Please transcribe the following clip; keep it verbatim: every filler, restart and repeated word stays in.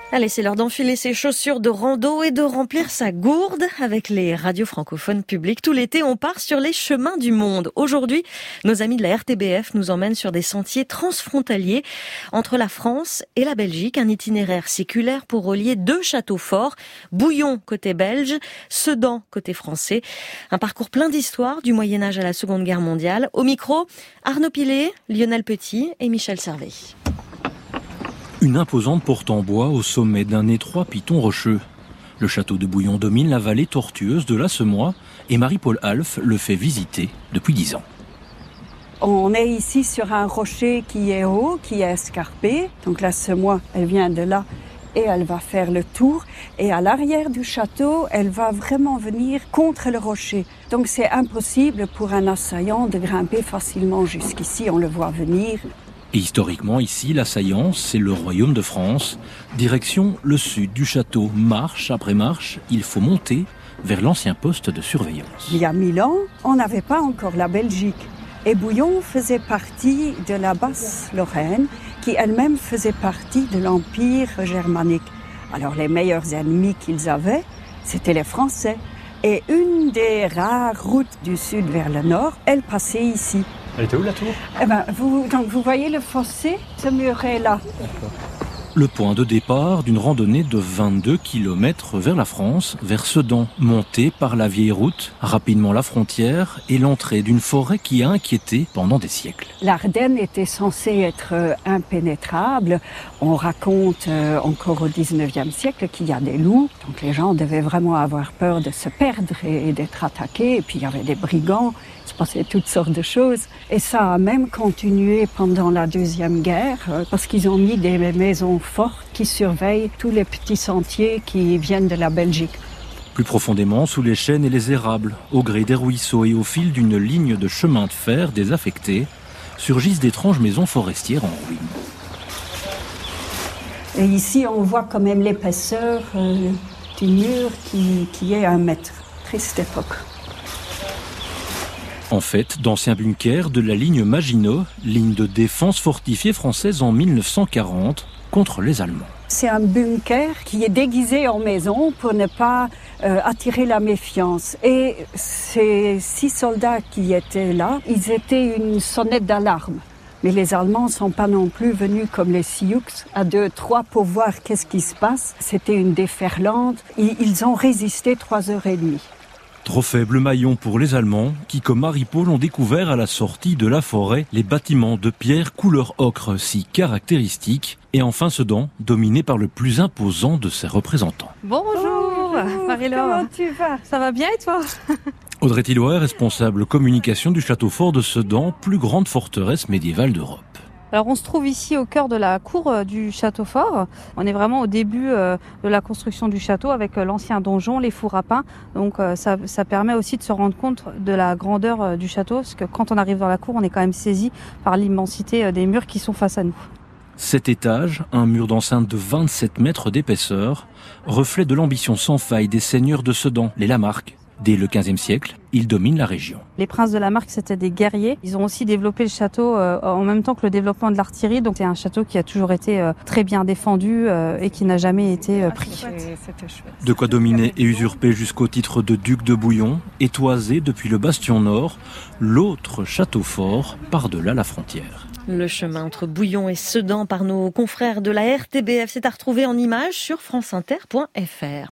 Allez, c'est l'heure d'enfiler ses chaussures de rando et de remplir sa gourde avec les radios francophones publiques. Tout l'été, on part sur les chemins du monde. Aujourd'hui, nos amis de la R T B F nous emmènent sur des sentiers transfrontaliers entre la France et la Belgique. Un itinéraire séculaire pour relier deux châteaux forts, Bouillon côté belge, Sedan côté français. Un parcours plein d'histoires du Moyen-Âge à la Seconde Guerre mondiale. Au micro, Arnaud Pilet, Lionel Petit et Michel Servet. Une imposante porte en bois au sommet d'un étroit piton rocheux. Le château de Bouillon domine la vallée tortueuse de la Semois et Marie-Paul Alf le fait visiter depuis dix ans. On est ici sur un rocher qui est haut, qui est escarpé. Donc la Semois, elle vient de là et elle va faire le tour. Et à l'arrière du château, elle va vraiment venir contre le rocher. Donc c'est impossible pour un assaillant de grimper facilement jusqu'ici. On le voit venir. Et historiquement, ici, l'assaillant, c'est le royaume de France. Direction le sud du château. Marche après marche, il faut monter vers l'ancien poste de surveillance. Il y a mille ans, on n'avait pas encore la Belgique. Et Bouillon faisait partie de la Basse-Lorraine, qui elle-même faisait partie de l'Empire germanique. Alors les meilleurs ennemis qu'ils avaient, c'était les Français. Et une des rares routes du sud vers le nord, elle passait ici. Elle était où la tour ? Eh ben, vous, donc vous voyez le fossé, ce mur est là. Le point de départ d'une randonnée de vingt-deux kilomètres vers la France, vers Sedan, montée par la vieille route, rapidement la frontière et l'entrée d'une forêt qui a inquiété pendant des siècles. L'Ardenne était censée être impénétrable. On raconte euh, encore au dix-neuvième siècle qu'il y a des loups. Donc les gens devaient vraiment avoir peur de se perdre et, et d'être attaqués. Et puis il y avait des brigands. Il se passait toutes sortes de choses. Et ça a même continué pendant la Deuxième Guerre, euh, parce qu'ils ont mis des maisons fortes qui surveillent tous les petits sentiers qui viennent de la Belgique. Plus profondément, sous les chênes et les érables, au gré des ruisseaux et au fil d'une ligne de chemin de fer désaffectée, surgissent d'étranges maisons forestières en ruine. Et ici, on voit quand même l'épaisseur euh, du mur qui, qui est un mètre. Triste époque. En fait, d'anciens bunkers de la ligne Maginot, ligne de défense fortifiée française en mille neuf cent quarante, contre les Allemands. C'est un bunker qui est déguisé en maison pour ne pas euh, attirer la méfiance. Et ces six soldats qui étaient là, ils étaient une sonnette d'alarme. Mais les Allemands ne sont pas non plus venus comme les Sioux à deux, trois pour voir qu'est-ce qui se passe. C'était une déferlante. Et ils ont résisté trois heures et demie. Trop faible maillon pour les Allemands qui, comme Marie-Paul, ont découvert à la sortie de la forêt les bâtiments de pierre couleur ocre si caractéristiques et enfin Sedan, dominé par le plus imposant de ses représentants. Bonjour, Bonjour Marie-Laure. Comment tu vas ? Ça va bien et toi ? Audrey Tilloy, responsable communication du château fort de Sedan, plus grande forteresse médiévale d'Europe. Alors on se trouve ici au cœur de la cour euh, du château fort. On est vraiment au début euh, de la construction du château avec euh, l'ancien donjon, les fours à pain. Donc euh, ça, ça permet aussi de se rendre compte de la grandeur euh, du château, parce que quand on arrive dans la cour, on est quand même saisi par l'immensité euh, des murs qui sont face à nous. Sept étages, un mur d'enceinte de vingt-sept mètres d'épaisseur, reflet de l'ambition sans faille des seigneurs de Sedan, les Lamarque. Dès le quinzième siècle, ils dominent la région. Les princes de Lamarque, c'était des guerriers. Ils ont aussi développé le château euh, en même temps que le développement de l'artillerie. Donc c'est un château qui a toujours été euh, très bien défendu euh, et qui n'a jamais été euh, pris. De quoi dominer et usurper jusqu'au titre de duc de Bouillon, et toisé depuis le bastion nord, l'autre château fort par-delà la frontière. Le chemin entre Bouillon et Sedan par nos confrères de la R T B F, c'est à retrouver en images sur franceinter point f r.